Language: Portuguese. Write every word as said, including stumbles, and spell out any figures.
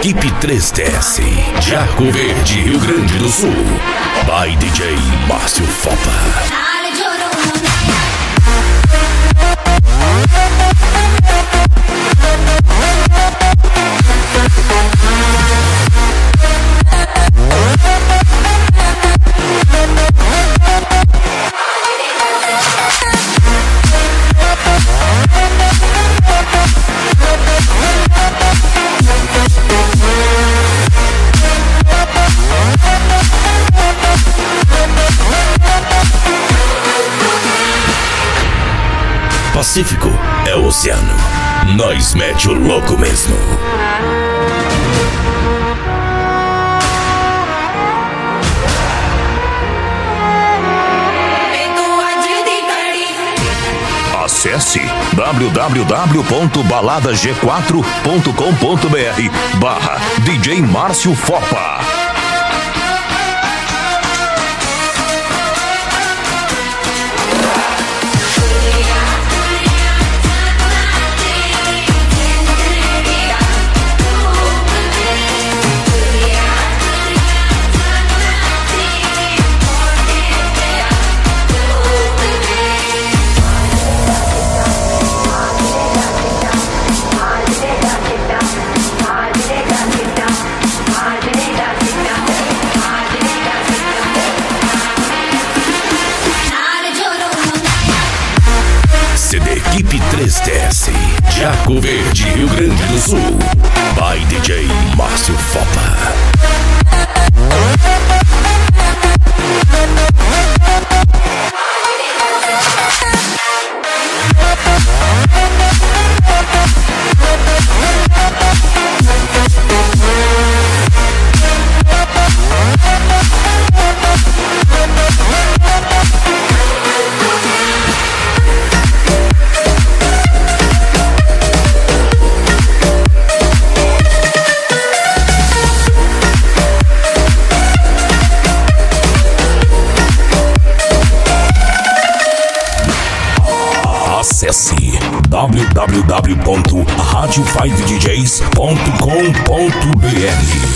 Equipe três T S, de Arco Verde, Rio Grande do Sul. By D J Márcio Fopa. Pacífico é o oceano, nós mete o louco mesmo. Acesse w w w ponto balada g quatro ponto com ponto b r barra D J Márcio Fopa. Equipe três T S, de Arco Verde, Rio Grande do Sul. By D J Márcio Fopa. Acesse w w w ponto rádio cinco d js ponto com ponto b r.